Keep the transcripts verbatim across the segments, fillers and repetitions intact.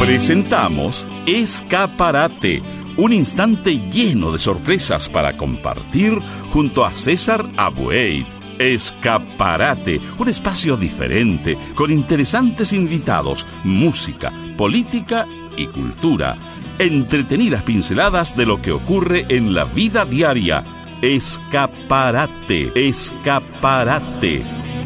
Presentamos Escaparate, un instante lleno de sorpresas para compartir junto a César Abueit. Escaparate, un espacio diferente, con interesantes invitados, música, política y cultura. Entretenidas pinceladas de lo que ocurre en la vida diaria. Escaparate, escaparate.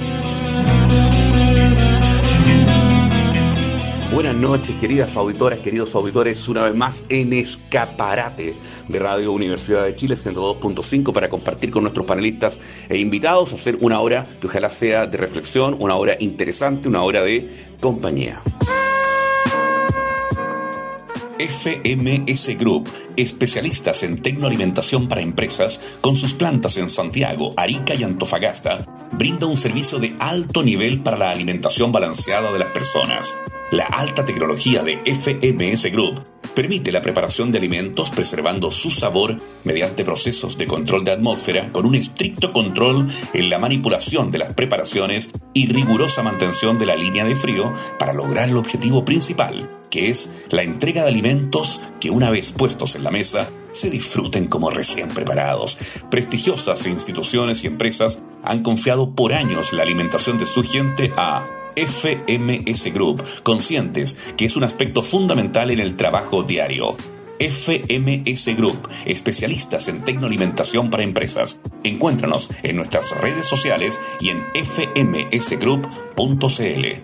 Buenas noches, queridas auditoras, queridos auditores, una vez más en Escaparate de Radio Universidad de Chile ciento dos punto cinco para compartir con nuestros panelistas e invitados, hacer una hora que ojalá sea de reflexión, una hora interesante, una hora de compañía. F M S Group, especialistas en tecnoalimentación para empresas, con sus plantas en Santiago, Arica y Antofagasta, brinda un servicio de alto nivel para la alimentación balanceada de las personas. La alta tecnología de F M S Group permite la preparación de alimentos preservando su sabor mediante procesos de control de atmósfera con un estricto control en la manipulación de las preparaciones y rigurosa mantención de la línea de frío para lograr el objetivo principal, que es la entrega de alimentos que una vez puestos en la mesa se disfruten como recién preparados. Prestigiosas instituciones y empresas han confiado por años la alimentación de su gente a F M S Group, conscientes que es un aspecto fundamental en el trabajo diario. F M S Group, especialistas en tecnoalimentación para empresas. Encuéntranos en nuestras redes sociales y en f m s group punto c l.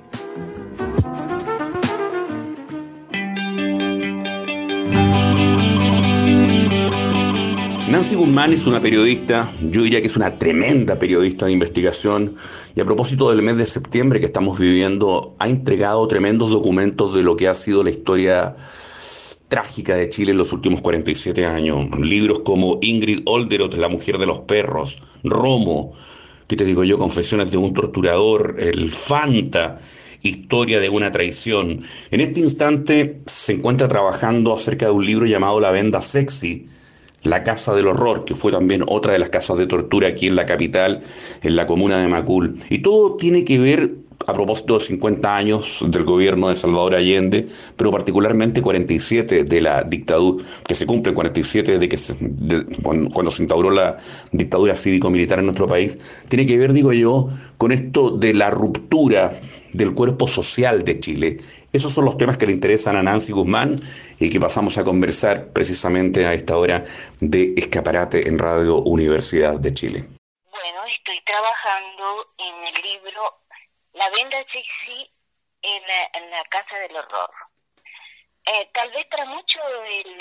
Nancy Guzmán es una periodista, yo diría que es una tremenda periodista de investigación, y a propósito del mes de septiembre que estamos viviendo, ha entregado tremendos documentos de lo que ha sido la historia trágica de Chile en los últimos cuarenta y siete años. Libros como Ingrid Olderoth, La mujer de los perros, Romo, ¿qué te digo yo? Confesiones de un torturador, El Fanta, Historia de una traición. En este instante se encuentra trabajando acerca de un libro llamado La venda sexy, La casa del horror, que fue también otra de las casas de tortura aquí en la capital, en la comuna de Macul. Y todo tiene que ver, a propósito de cincuenta años del gobierno de Salvador Allende, pero particularmente cuarenta y siete de la dictadura, que se cumple cuarenta y siete de que se, de, cuando, cuando se instauró la dictadura cívico-militar en nuestro país, tiene que ver, digo yo, con esto de la ruptura del cuerpo social de Chile. Esos son los temas que le interesan a Nancy Guzmán y que pasamos a conversar precisamente a esta hora de Escaparate en Radio Universidad de Chile. Bueno, estoy trabajando en el libro La venda sexy en la, en la casa del horror. Eh, tal vez para muchos el,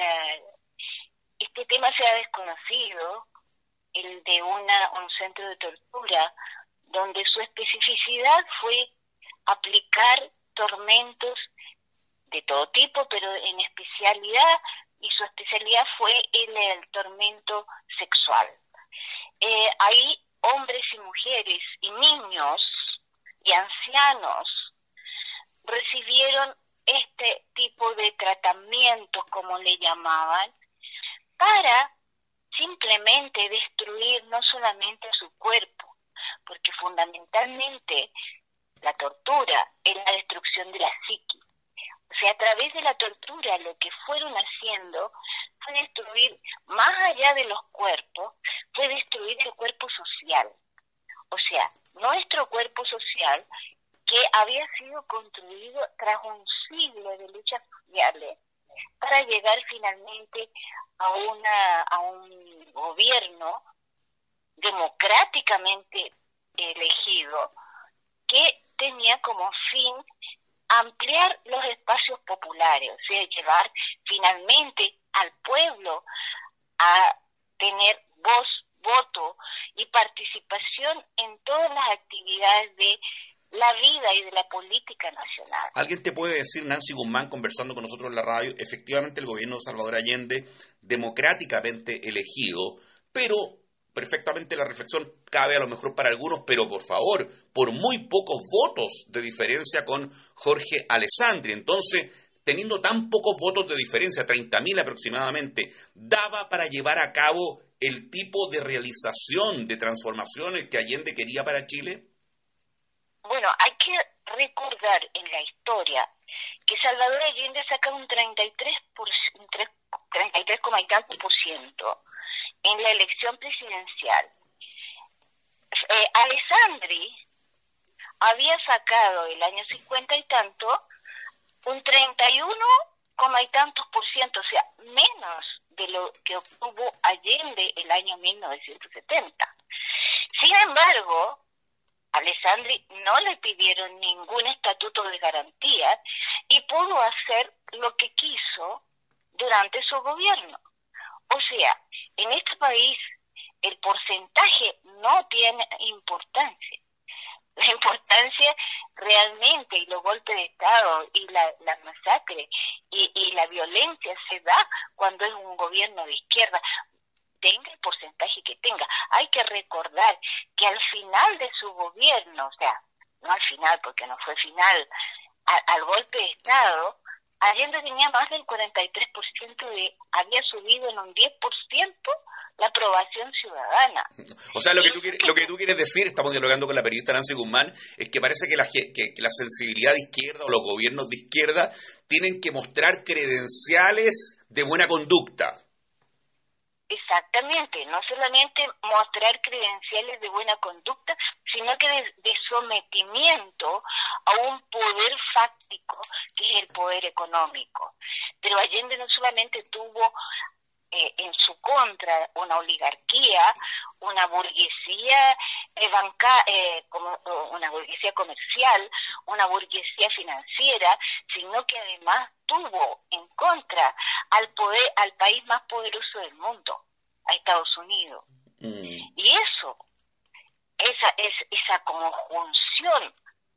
este tema sea desconocido, el de una un centro de tortura, donde su especificidad fue aplicar tormentos de todo tipo, pero en especialidad, y su especialidad fue el, el tormento sexual. Eh, ahí hombres y mujeres y niños y ancianos recibieron este tipo de tratamientos, como le llamaban, para simplemente destruir no solamente su cuerpo, porque fundamentalmente la tortura es la destrucción de la psique. O sea, a través de la tortura lo que fueron haciendo fue destruir, más allá de los cuerpos, fue destruir el cuerpo social. O sea, nuestro cuerpo social, que había sido construido tras un siglo de luchas sociales para llegar finalmente a, una, a un gobierno democráticamente elegido que tenía como fin ampliar los espacios populares, o sea, llevar finalmente al pueblo a tener voz, voto y participación en todas las actividades de la vida y de la política nacional. ¿Alguien te puede decir, Nancy Guzmán, conversando con nosotros en la radio, efectivamente el gobierno de Salvador Allende, democráticamente elegido, pero perfectamente la reflexión cabe a lo mejor para algunos, pero por favor, por muy pocos votos de diferencia con Jorge Alessandri? Entonces, teniendo tan pocos votos de diferencia, treinta mil aproximadamente, ¿daba para llevar a cabo el tipo de realización de transformaciones que Allende quería para Chile? Bueno, hay que recordar en la historia que que Salvador Allende saca un treinta y tres por, un treinta y tres coma y tanto por ciento en la elección presidencial. Eh, Alessandri había sacado el año cincuenta y tanto un treinta y uno coma y tantos por ciento, o sea, menos de lo que obtuvo Allende el año mil novecientos setenta. Sin embargo, a Alessandri no le pidieron ningún estatuto de garantía y pudo hacer lo que quiso durante su gobierno. O sea, en este país el porcentaje no tiene importancia. La importancia realmente, y los golpes de Estado y la, la masacre y, y la violencia se da cuando es un gobierno de izquierda, tenga el porcentaje que tenga. Hay que recordar que al final de su gobierno, o sea, no al final porque no fue final, a, al golpe de Estado, Allende tenía más del cuarenta y tres por ciento de, había subido en un diez por ciento la aprobación ciudadana. O sea, lo que tú quieres, lo que tú quieres decir, estamos dialogando con la periodista Nancy Guzmán, es que parece que la, que, que la sensibilidad de izquierda o los gobiernos de izquierda tienen que mostrar credenciales de buena conducta. Exactamente, no solamente mostrar credenciales de buena conducta, sino que de, de sometimiento a un poder fáctico que es el poder económico. Pero Allende no solamente tuvo eh, en su contra una oligarquía, una burguesía eh, banca, eh, como, una burguesía comercial, una burguesía financiera, sino que además tuvo en contra al poder, al país más poderoso del mundo, a Estados Unidos. Mm. Y eso, esa es esa conjunción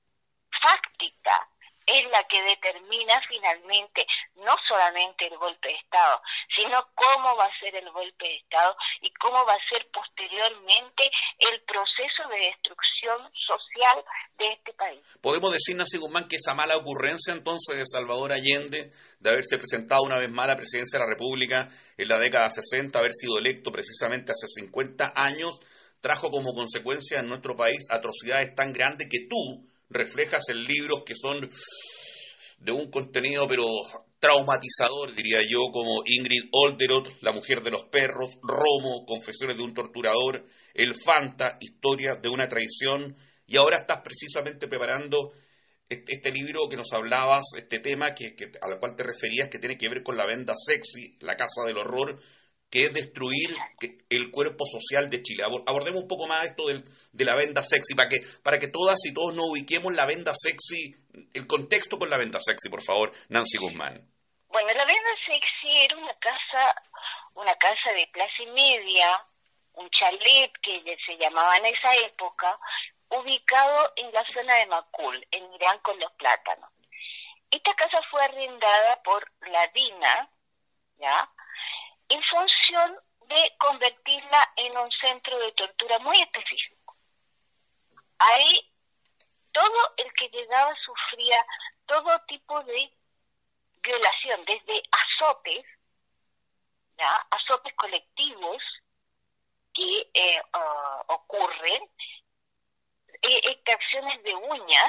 fáctica es la que determina finalmente no solamente el golpe de Estado, sino cómo va a ser el golpe de Estado y cómo va a ser posteriormente el proceso de destrucción social de este país. ¿Podemos decir, Nancy Guzmán, que esa mala ocurrencia entonces de Salvador Allende, de haberse presentado una vez más a la presidencia de la República en la década sesenta, haber sido electo precisamente hace cincuenta años, trajo como consecuencia en nuestro país atrocidades tan grandes que tú reflejas en libros que son de un contenido pero traumatizador, diría yo, como Ingrid Olderoth, La mujer de los perros, Romo, Confesiones de un torturador, El Fanta, Historia de una traición, y ahora estás precisamente preparando este, este libro que nos hablabas, este tema que, que al cual te referías, que tiene que ver con La venda sexy, La casa del horror, que es destruir el cuerpo social de Chile. Abordemos un poco más esto del, de la venda sexy, para que, para que todas y todos nos ubiquemos la venda sexy, el contexto con la venda sexy, por favor, Nancy Guzmán. Bueno, la venda sexy era una casa, una casa de clase media, un chalet que se llamaba en esa época, ubicado en la zona de Macul, en Irán con los Plátanos. Esta casa fue arrendada por la DINA, ¿ya?, en función de convertirla en un centro de tortura muy específico. Ahí todo el que llegaba sufría todo tipo de violación, desde azotes, ¿ya?, azotes colectivos que eh, uh, ocurren, eh, extracciones de uñas,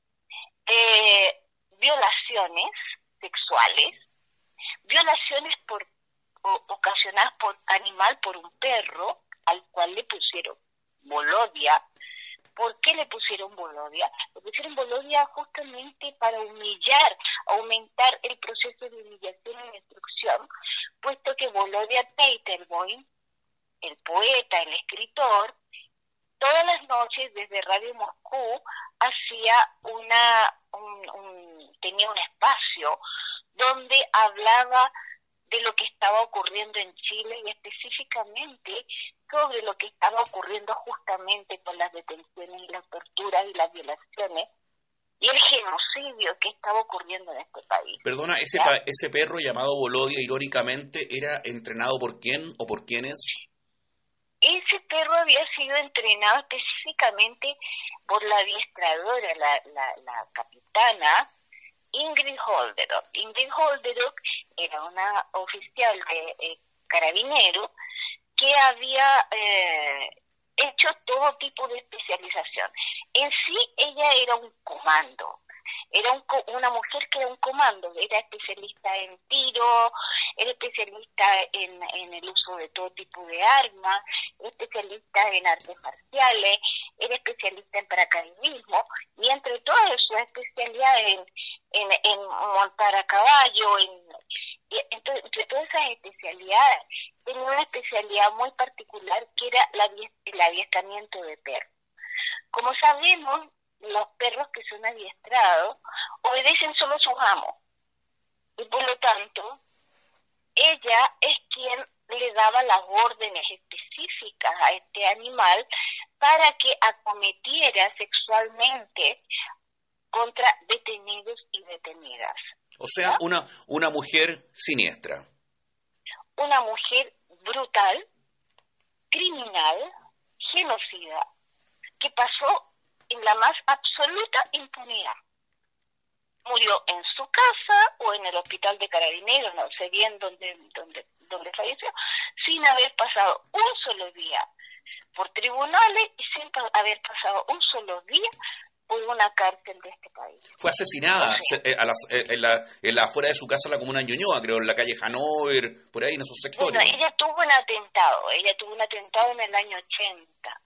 eh, violaciones sexuales, violaciones por ocasionadas por animal, por un perro, al cual le pusieron Volodia. ¿Por qué le pusieron Volodia? Le pusieron Volodia justamente para humillar, aumentar el proceso de humillación y destrucción, puesto que Volodia Teitelboim, el poeta, el escritor, todas las noches desde Radio Moscú hacía una, un, un, tenía un espacio donde hablaba de lo que estaba ocurriendo en Chile y específicamente sobre lo que estaba ocurriendo justamente con las detenciones y las torturas y las violaciones y el genocidio que estaba ocurriendo en este país. Perdona, ese, pa- ese perro llamado Volodia, irónicamente, ¿era entrenado por quién o por quiénes? Ese perro había sido entrenado específicamente por la adiestradora, la, la, la capitana Ingrid Olderoth. Ingrid Olderoth era una oficial de eh, carabinero que había eh, hecho todo tipo de especialización. En sí, ella era un comando. Era un, una mujer que era un comando, era especialista en tiro, era especialista en, en el uso de todo tipo de armas, era especialista en artes marciales, era especialista en paracaidismo, y entre todas sus especialidades en, en, en montar a caballo, en, entonces, entre todas esas especialidades, tenía una especialidad muy particular que era la, el adiestramiento de perros. Como sabemos, los perros que son adiestrados obedecen solo a sus amos, y por lo tanto, ella es quien le daba las órdenes específicas a este animal para que acometiera sexualmente contra detenidos y detenidas. O sea, ¿no? una, una mujer siniestra. Una mujer brutal, criminal, genocida, que pasó en la más absoluta impunidad. Murió en su casa o en el hospital de Carabineros, no sé bien dónde, dónde, dónde falleció, sin haber pasado un solo día por tribunales y sin haber pasado un solo día por una cárcel de este país. Fue asesinada, o sea, a las, en, la, en la afuera de su casa, en la comuna de Ñuñoa, creo, en la calle Hanover, por ahí en esos sectores. Bueno, ella tuvo un atentado, ella tuvo un atentado en el año ochenta,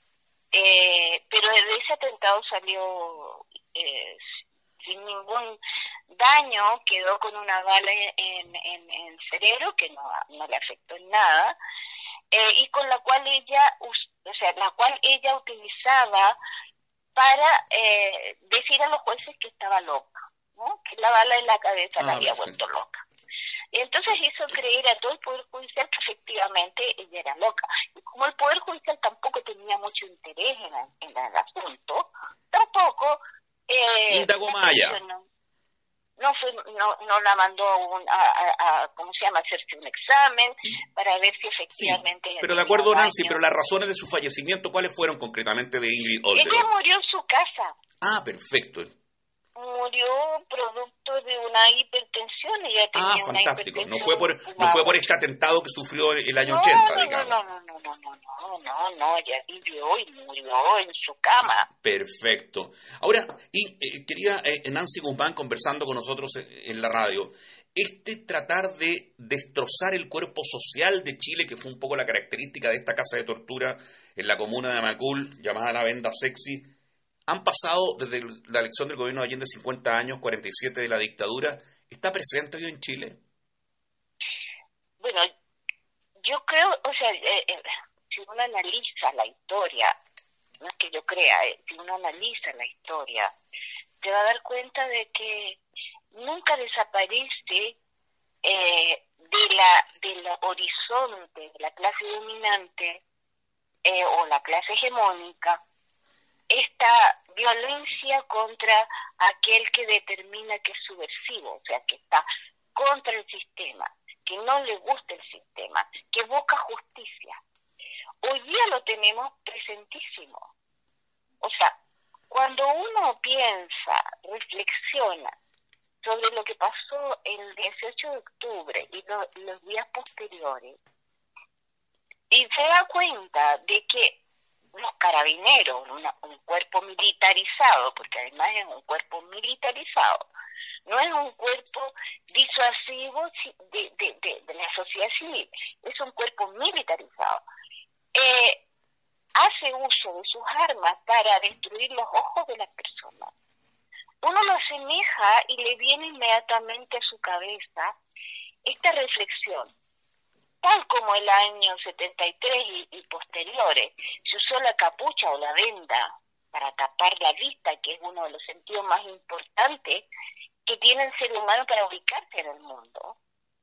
eh, pero de ese atentado salió eh, sin ningún daño, quedó con una bala en, en, en el cerebro que no, no le afectó en nada, eh, y con la cual ella, o sea, la cual ella utilizaba para eh, decir a los jueces que estaba loca, ¿no? Que la bala en la cabeza ah, la había sí. vuelto loca. Y entonces hizo creer a todo el Poder Judicial que efectivamente ella era loca. Y como el Poder Judicial tampoco tenía mucho interés en, la, en el asunto, tampoco... Eh, Indagó Maya. No, no, fue, no, no la mandó a, un, a, a, a, ¿cómo se llama?, hacerse un examen para ver si efectivamente... Sí, pero de acuerdo, Nancy, pero las razones de su fallecimiento, ¿cuáles fueron concretamente de Ingrid Olvera? Ella murió en su casa. Ah, perfecto. Murió producto de una hipertensión. Ella tenía ah, una fantástico. No fue por no fue por este atentado que sufrió el año no, ochenta, no, digamos. No, no, no, no, no, no, no, no, ella vivió y murió en su cama. Perfecto. Ahora, y, eh, querida eh, Nancy Guzmán, conversando con nosotros en la radio, este tratar de destrozar el cuerpo social de Chile, que fue un poco la característica de esta casa de tortura en la comuna de Macul, llamada La Venda Sexy, han pasado desde la elección del gobierno de Allende cincuenta años, cuarenta y siete de la dictadura. ¿Está presente hoy en Chile? Bueno, yo creo, o sea, eh, eh, si uno analiza la historia, no es que yo crea, eh, si uno analiza la historia, te va a dar cuenta de que nunca desaparece eh, de la del horizonte de la clase dominante eh, o la clase hegemónica esta violencia contra aquel que determina que es subversivo, o sea, que está contra el sistema, que no le gusta el sistema, que busca justicia. Hoy día lo tenemos presentísimo. O sea, cuando uno piensa, reflexiona sobre lo que pasó el dieciocho de octubre y lo, los días posteriores, y se da cuenta de que los carabineros, una, un cuerpo militarizado, porque además es un cuerpo militarizado, no es un cuerpo disuasivo de, de, de, de la sociedad civil, es un cuerpo militarizado. Eh, hace uso de sus armas para destruir los ojos de las personas. Uno lo asemeja y le viene inmediatamente a su cabeza esta reflexión. Tal como el año setenta y tres y, y posteriores, se usó la capucha o la venda para tapar la vista, que es uno de los sentidos más importantes que tiene el ser humano para ubicarse en el mundo.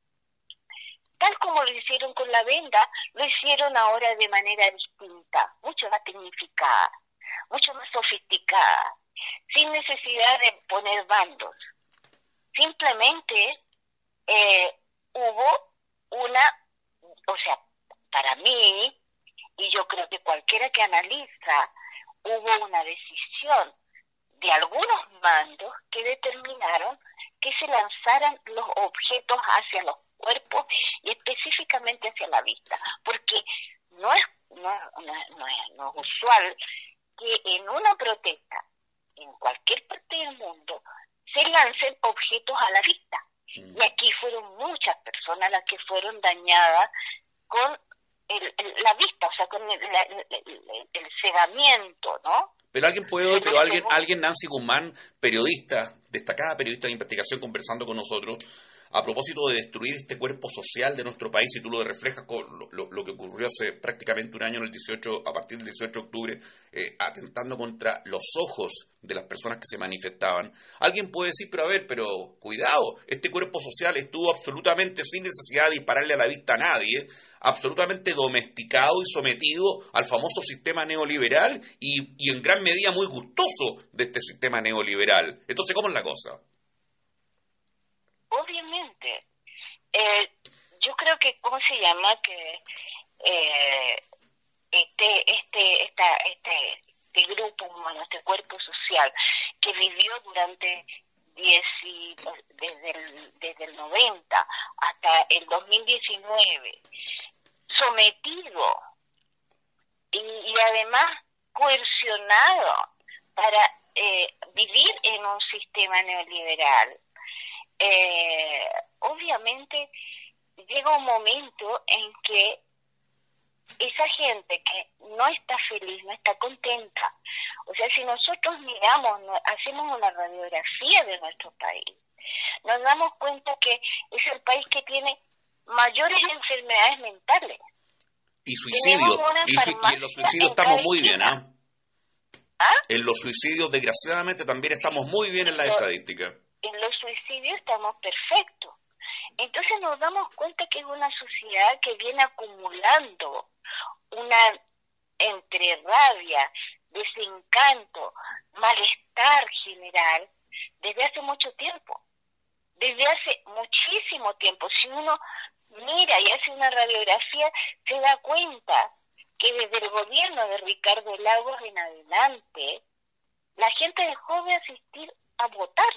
Tal como lo hicieron con la venda, lo hicieron ahora de manera distinta, mucho más tecnificada, mucho más sofisticada, sin necesidad de poner bandos. Simplemente eh, hubo una... O sea, para mí, y yo creo que cualquiera que analiza, hubo una decisión de algunos mandos que determinaron que se lanzaran los objetos hacia los cuerpos y específicamente hacia la vista, porque no es, no, no, no es, no es usual que en una protesta en cualquier parte del mundo, se lancen objetos a la vista. Mm. Y aquí fueron muchas personas las que fueron dañadas con el, el, la vista, o sea, con el, el, el, el cegamiento, ¿no? Pero alguien puede, pero alguien, alguien, Nancy Guzmán, periodista, destacada periodista de investigación, conversando con nosotros, a propósito de destruir este cuerpo social de nuestro país, y tú lo reflejas con lo, lo, lo que ocurrió hace prácticamente un año, en el dieciocho, a partir del dieciocho de octubre, eh, atentando contra los ojos de las personas que se manifestaban. Alguien puede decir, pero a ver, pero cuidado, este cuerpo social estuvo absolutamente sin necesidad de dispararle a la vista a nadie, absolutamente domesticado y sometido al famoso sistema neoliberal y, y en gran medida muy gustoso de este sistema neoliberal. Entonces, ¿cómo es la cosa? Obviamente, eh, yo creo que, ¿cómo se llama? Que eh, este, este, esta, este, este grupo humano, este cuerpo social, que vivió durante diez y, desde, el, desde el noventa hasta el dos mil diecinueve, sometido y, y además coercionado para eh, vivir en un sistema neoliberal. Eh, obviamente llega un momento en que esa gente que no está feliz, no está contenta, o sea, si nosotros miramos, hacemos una radiografía de nuestro país, nos damos cuenta que es el país que tiene mayores enfermedades mentales. Y suicidios, y, su, y en los suicidios estamos muy bien, ¿eh? ¿Ah? En los suicidios, desgraciadamente, también estamos muy bien en las estadísticas. En los suicidios estamos perfectos. Entonces nos damos cuenta que es una sociedad que viene acumulando una entre rabia, desencanto, malestar general desde hace mucho tiempo. Desde hace muchísimo tiempo. Si uno mira y hace una radiografía, se da cuenta que desde el gobierno de Ricardo Lagos en adelante, la gente dejó de asistir a votar.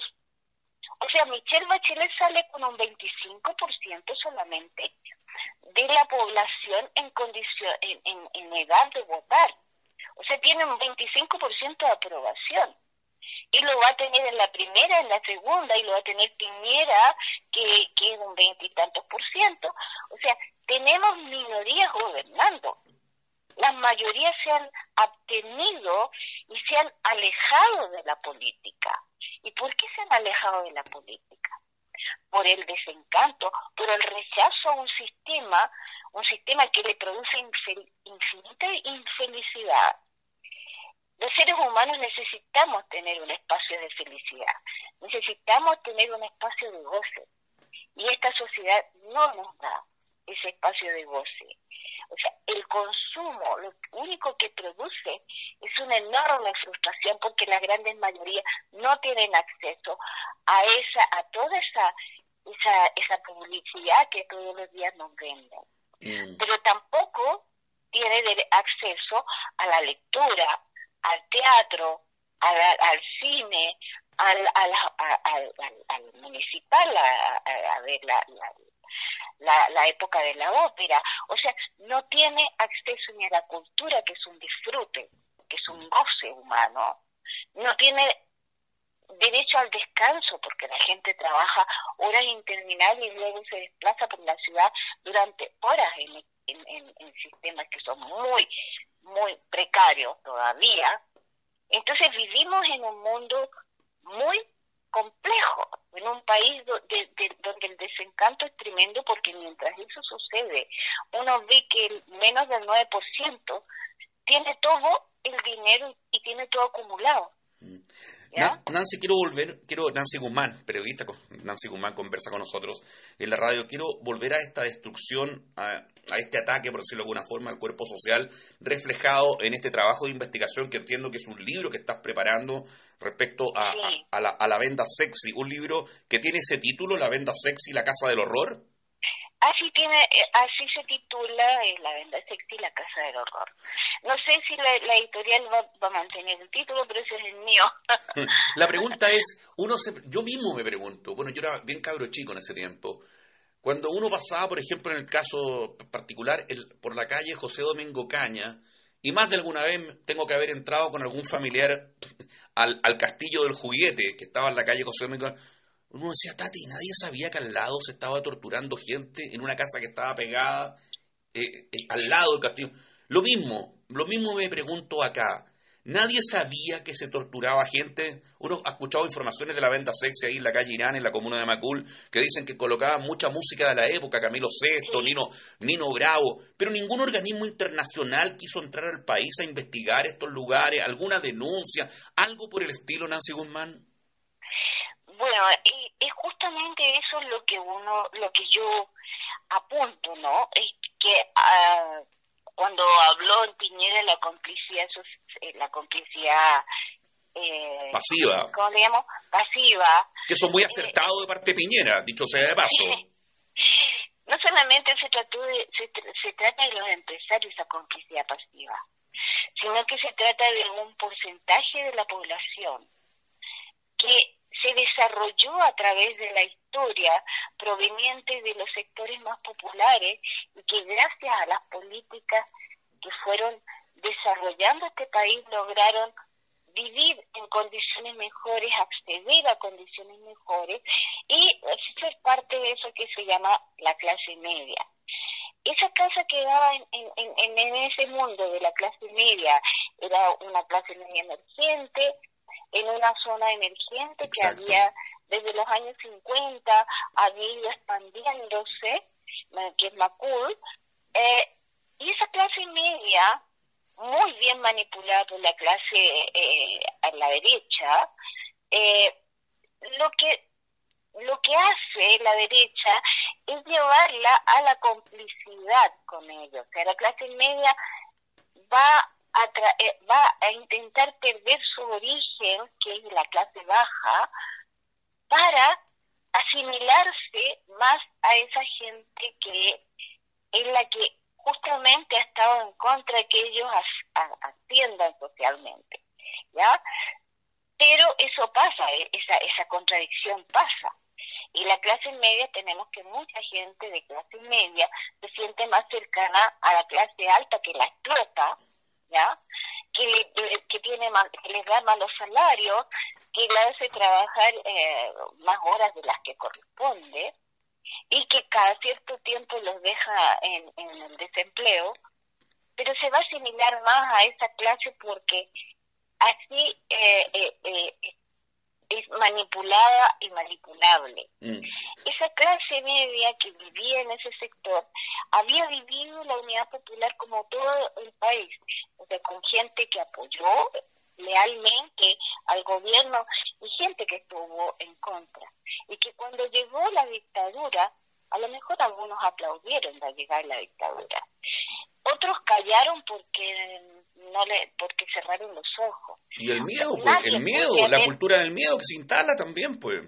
O sea, Michelle Bachelet sale con un veinticinco por ciento solamente de la población en condición, en, en, en edad de votar. O sea, tiene un veinticinco por ciento de aprobación. Y lo va a tener en la primera, en la segunda, y lo va a tener Piñera, que, que es un veintitantos por ciento. O sea, tenemos minorías gobernando. Las mayorías se han abstenido y se han alejado de la política. ¿Y por qué se han alejado de la política? Por el desencanto, por el rechazo a un sistema, un sistema que le produce infel- infinita infelicidad. Los seres humanos necesitamos tener un espacio de felicidad, necesitamos tener un espacio de goce, y esta sociedad no nos da ese espacio de goce. O sea, el consumo, lo único que produce es una enorme frustración, porque las grandes mayorías no tienen acceso a esa, a toda esa, esa, esa publicidad que todos los días nos venden. Mm. Pero tampoco tienen acceso a la lectura, al teatro, al, al cine, al, al, al, al, al municipal, a, a, a ver la, la La, la época de la ópera. O sea, no tiene acceso ni a la cultura, que es un disfrute, que es un goce humano. No tiene derecho al descanso, porque la gente trabaja horas interminables y luego se desplaza por la ciudad durante horas en, en, en, en sistemas que son muy, muy precarios todavía. Entonces vivimos en un mundo muy complejo, en un país do, de, de, donde el desencanto es tremendo, porque mientras eso sucede, uno ve que el menos del nueve por ciento tiene todo el dinero y tiene todo acumulado. ¿Ya? Nancy, quiero volver, quiero Nancy Guzmán, periodista, Nancy Guzmán conversa con nosotros en la radio, quiero volver a esta destrucción, a, a este ataque, por decirlo de alguna forma, al cuerpo social, reflejado en este trabajo de investigación que entiendo que es un libro que estás preparando respecto a, sí. a, a, la, a la venda sexy, un libro que tiene ese título, La venda sexy, la casa del horror. Así tiene, así se titula eh, La venda sexy, la casa del horror. No sé si la, la editorial va, va a mantener el título, pero ese es el mío. La pregunta es, uno se, yo mismo me pregunto, bueno, yo era bien cabro chico en ese tiempo, cuando uno pasaba, por ejemplo, en el caso particular, el, por la calle José Domingo Caña, y más de alguna vez tengo que haber entrado con algún familiar al, al castillo del juguete, que estaba en la calle José Miguel. Uno decía, Tati, nadie sabía que al lado se estaba torturando gente en una casa que estaba pegada eh, eh, al lado del castillo. Lo mismo, lo mismo me pregunto acá. Nadie sabía que se torturaba gente. Uno ha escuchado informaciones de la venta sexy ahí en la calle Irán, en la comuna de Macul, que dicen que colocaban mucha música de la época, Camilo Sesto, Nino, Nino Bravo, pero ningún organismo internacional quiso entrar al país a investigar estos lugares, alguna denuncia, algo por el estilo, Nancy Guzmán. Bueno, y, y justamente eso es lo que uno, lo que yo apunto, ¿no? Es que uh, cuando habló en Piñera la complicidad, la complicidad eh, pasiva, ¿cómo le llamo? Pasiva. Que son muy acertados eh, de parte de Piñera, dicho sea de paso. No solamente se trató de, se, se trata de los empresarios esa complicidad pasiva, sino que se trata de un porcentaje de la población que se desarrolló a través de la historia proveniente de los sectores más populares y que gracias a las políticas que fueron desarrollando este país lograron vivir en condiciones mejores, acceder a condiciones mejores y ser parte de eso que se llama la clase media. Esa casa que daba en, en, en, en ese mundo de la clase media era una clase media emergente, en una zona emergente. Exacto. Que había desde los años cincuenta, había ido expandiéndose, que es Macul, eh, y esa clase media, muy bien manipulada por la clase eh, a la derecha, eh, lo que lo que hace la derecha es llevarla a la complicidad con ellos. O sea, la clase media va a, tra- eh, va a intentar perder su origen, que es la clase baja, para asimilarse más a esa gente que es la que justamente ha estado en contra de que ellos as- a- asciendan socialmente, ¿ya? Pero eso pasa, esa esa contradicción pasa. Y la clase media, tenemos que mucha gente de clase media se siente más cercana a la clase alta, que la explota, ¿ya? Que, le, que tiene más, que les da malos salarios, que le hace trabajar eh, más horas de las que corresponde, y que cada cierto tiempo los deja en, en el desempleo, pero se va a asimilar más a esa clase porque así eh, eh, eh, es manipulada y manipulable. Mm. Esa clase media que vivía en ese sector había vivido la Unidad Popular como todo el país, o sea, con gente que apoyó lealmente al gobierno y gente que estuvo en contra. Y que cuando llegó la dictadura, a lo mejor algunos aplaudieron al llegar la dictadura. Otros callaron porque no le porque cerraron los ojos. Y el miedo, pues, el miedo, la cultura del miedo que se instala también, pues.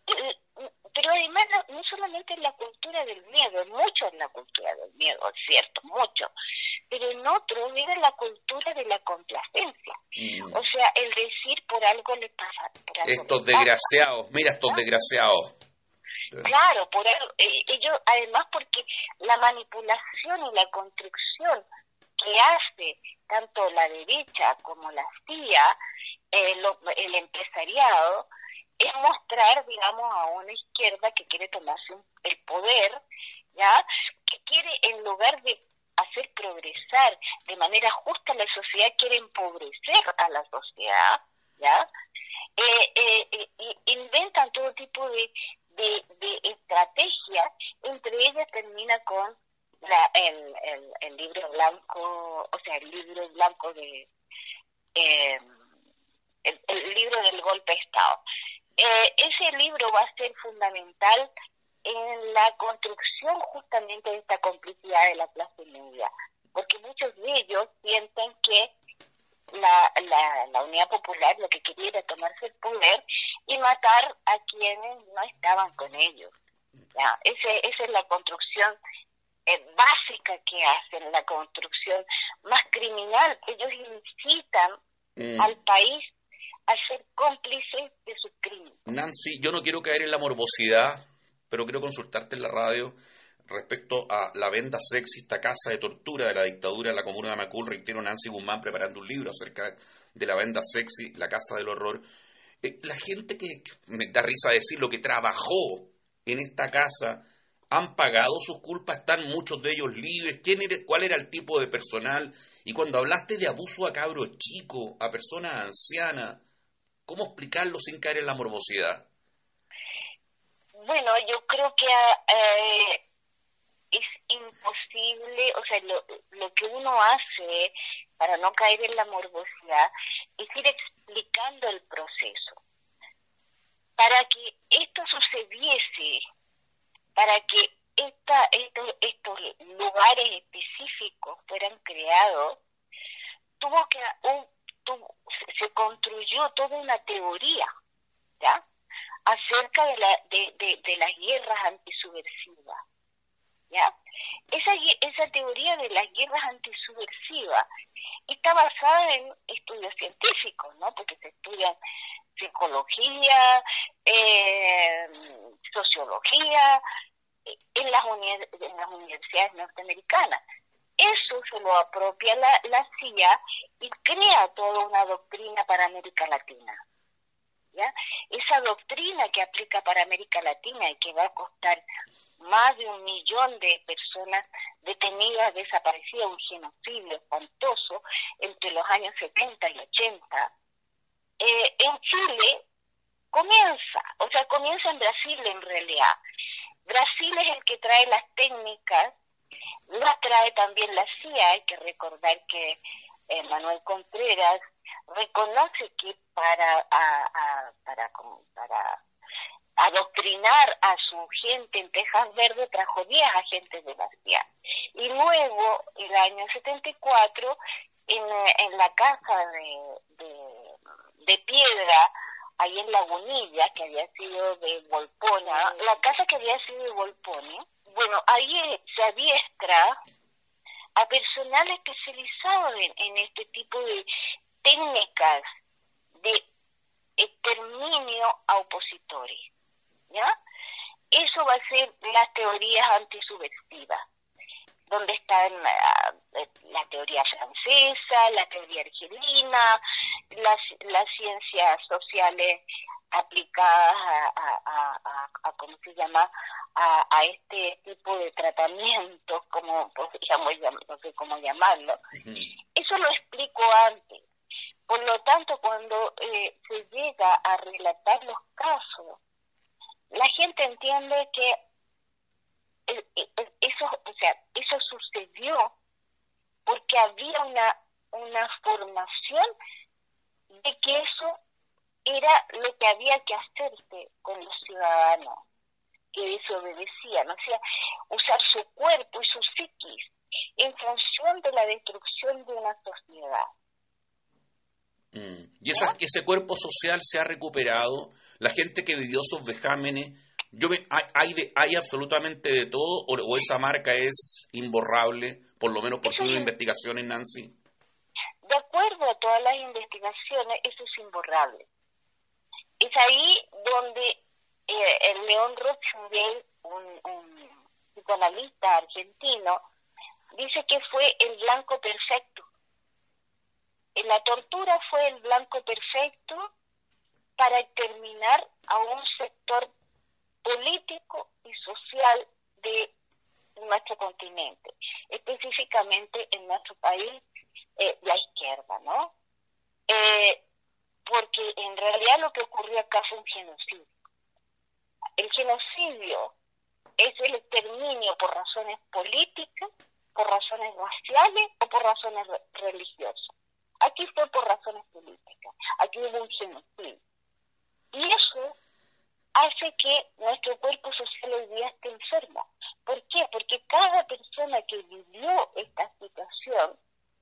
Pero además no, no solamente es la cultura del miedo, es mucho en la cultura del miedo, es cierto, mucho. Pero en otro viene la cultura de la complacencia. Mm. O sea, el decir por algo le pasa. Por algo estos le desgraciados, pasa. mira estos ¿no? desgraciados. Claro, por algo, ellos, además porque la manipulación y la construcción que hace tanto la derecha como la C I A, eh, lo, el empresariado, es mostrar, digamos, a una izquierda que quiere tomarse un, el poder, ¿ya? Que quiere, en lugar de hacer progresar de manera justa la sociedad, quiere empobrecer a la sociedad, ¿ya? Eh, eh, eh, eh, inventan todo tipo de, de, de estrategias, entre ellas termina con la, el, el, el libro blanco, o sea, el libro blanco de, eh, el, el libro del golpe de Estado. Eh, ese libro va a ser fundamental en la construcción justamente de esta complicidad de la clase media, porque muchos de ellos sienten que la, la, la Unidad Popular lo que quería era tomarse el poder y matar a quienes no estaban con ellos. ¿Ya? Ese, esa es la construcción eh, básica que hacen, la construcción más criminal. Ellos incitan mm. al país a ser cómplices de sus crímenes. Nancy, yo no quiero caer en la morbosidad, pero quiero consultarte en la radio. respecto a la venda sexy, esta casa de tortura de la dictadura de la comuna de Macul. Reitero, Nancy Guzmán preparando un libro acerca de la venda sexy, la casa del horror. Eh, la gente que, que, me da risa decirlo, que trabajó en esta casa, ¿han pagado sus culpas? ¿Están muchos de ellos libres? ¿Quién era, cuál era el tipo de personal? Y cuando hablaste de abuso a cabros chicos, a personas ancianas, ¿cómo explicarlo sin caer en la morbosidad? Bueno, yo creo que eh, es imposible, o sea, lo, lo que uno hace para no caer en la morbosidad es ir explicando el proceso. Para que esto sucediese, para que esta, estos, estos lugares específicos fueran creados, tuvo que un, tuvo, se, se construyó toda una teoría, ¿ya?, acerca de, la, de, de, de las guerras antisubversivas, ¿ya? Esa, esa teoría de las guerras antisubversivas está basada en estudios científicos, ¿no? Porque se estudian psicología, eh, sociología, en las, uni- en las universidades norteamericanas. Eso se lo apropia la, la C I A y crea toda una doctrina para América Latina, ¿ya? Esa doctrina que aplica para América Latina y que va a costar más de un millón de personas detenidas, desaparecidas, un genocidio espantoso entre los años setenta y ochenta, eh, en Chile comienza, o sea, comienza en Brasil en realidad. Brasil es el que trae las técnicas, las trae también la C I A. Hay que recordar que eh, Manuel Contreras reconoce que para a, a, para para adoctrinar a su gente en Tejas Verde trajo diez agentes de la C I A. Y luego, en el año setenta y cuatro, en, en la casa de, de, de piedra, ahí en Lagunilla, que había sido de Volpone, la casa que había sido de Volpone, bueno, ahí se adiestra a personal especializado en, en este tipo de técnicas de exterminio a opositores, ¿ya? Eso va a ser las teorías antisubversivas, donde están uh, la teoría francesa, la teoría argelina, las, las ciencias sociales aplicadas a, a, a, a, a ¿cómo se llama?, a, a este tipo de tratamientos, como podríamos, no sé cómo llamarlo. Uh-huh. Eso lo explico antes. Por lo tanto, cuando eh, se llega a relatar los casos, la gente entiende que eso, o sea, eso sucedió porque había una una formación de que eso era lo que había que hacerse con los ciudadanos que desobedecían, o sea, usar su cuerpo y su psiquis en función de la destrucción de una sociedad. Mm. Y esa, ese cuerpo social se ha recuperado. La gente que vivió esos vejámenes, yo me, hay, hay, de, hay absolutamente de todo, o, o esa marca es imborrable, por lo menos por tus investigaciones, Nancy. De acuerdo a todas las investigaciones, eso es imborrable. Es ahí donde eh, el León Rochenberg, un, un psicoanalista argentino, dice que fue el blanco perfecto. La tortura fue el blanco perfecto para exterminar a un sector político y social de nuestro continente, específicamente en nuestro país, eh, la izquierda, ¿no? Eh, porque en realidad lo que ocurrió acá fue un genocidio. El genocidio es el exterminio por razones políticas, por razones raciales o por razones re- religiosas. Aquí fue por razones políticas, aquí hubo un genocidio. Y eso hace que nuestro cuerpo social hoy día esté enfermo. ¿Por qué? Porque cada persona que vivió esta situación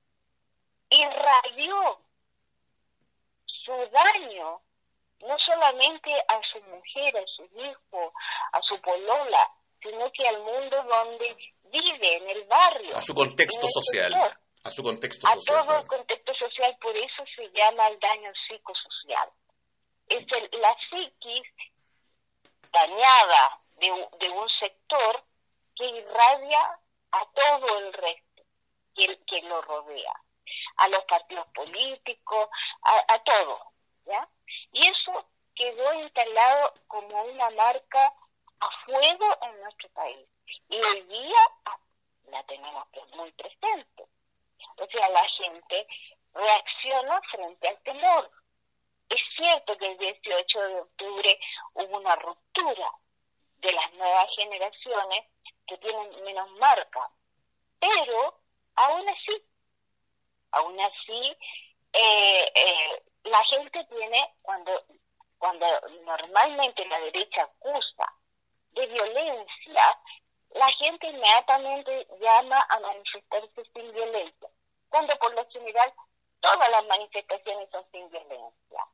irradió su daño, no solamente a su mujer, a su hijo, a su polola, sino que al mundo donde vive, en el barrio. A su contexto social. Sector. A su contexto a social. todo el contexto social, por eso se llama el daño psicosocial. Es el, la psiquis dañada de, de un sector que irradia a todo el resto que, que lo rodea, a los partidos políticos, a, a todo, ¿ya? Y eso quedó instalado como una marca a fuego en nuestro país. Y hoy día la tenemos muy presente. O sea, la gente reacciona frente al temor. Es cierto que el dieciocho de octubre hubo una ruptura de las nuevas generaciones que tienen menos marca, pero aún así, aún así, eh, eh, la gente tiene, cuando, cuando normalmente la derecha acusa de violencia, la gente inmediatamente llama a manifestarse sin violencia, cuando por lo general todas las manifestaciones son sin violencia.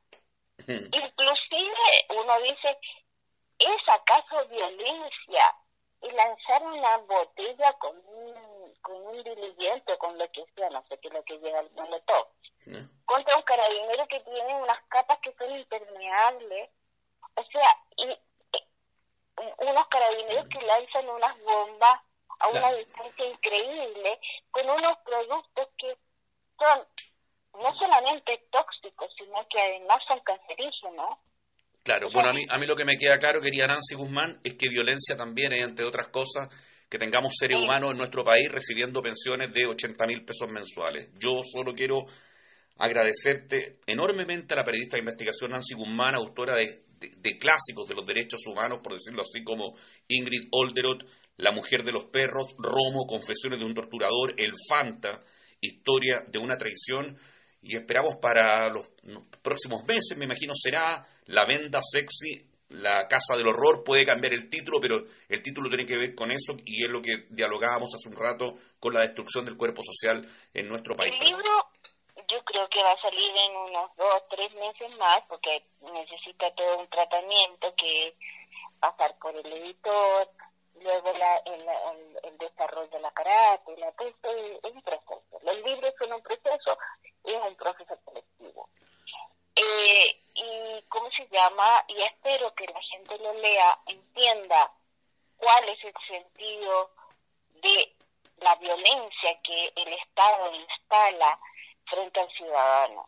Inclusive uno dice, ¿es acaso violencia el lanzar una botella con un, con un diluyente o con lo que sea, no sé qué es lo que lleva el molotov, ¿no?, contra un carabinero que tiene unas capas que son impermeables? O sea, y, y, unos carabineros que lanzan unas bombas a una claro. distancia increíble, con unos productos que son no solamente tóxicos, sino que además son cancerígenos. Claro, bueno, a mí, a mí lo que me queda claro, querida Nancy Guzmán, es que violencia también es, entre otras cosas, que tengamos seres sí. humanos en nuestro país recibiendo pensiones de ochenta mil pesos mensuales. Yo solo quiero agradecerte enormemente a la periodista de investigación Nancy Guzmán, autora de, de, de clásicos de los derechos humanos, por decirlo así, como Ingrid Olderot, La mujer de los perros, Romo, Confesiones de un torturador, El Fanta, Historia de una traición. Y esperamos para los próximos meses, me imagino, será La Venda Sexy, La Casa del Horror. Puede cambiar el título, pero el título tiene que ver con eso, y es lo que dialogábamos hace un rato con la destrucción del cuerpo social en nuestro país. El libro yo creo que va a salir en unos dos, tres meses más, porque necesita todo un tratamiento que pasar por el editor, luego la, el, el, el desarrollo de la karate, la texto, es un proceso. Los libros son un proceso, es un proceso colectivo. Eh, y ¿cómo se llama? Y espero que la gente lo lea, entienda cuál es el sentido de la violencia que el Estado instala frente al ciudadano.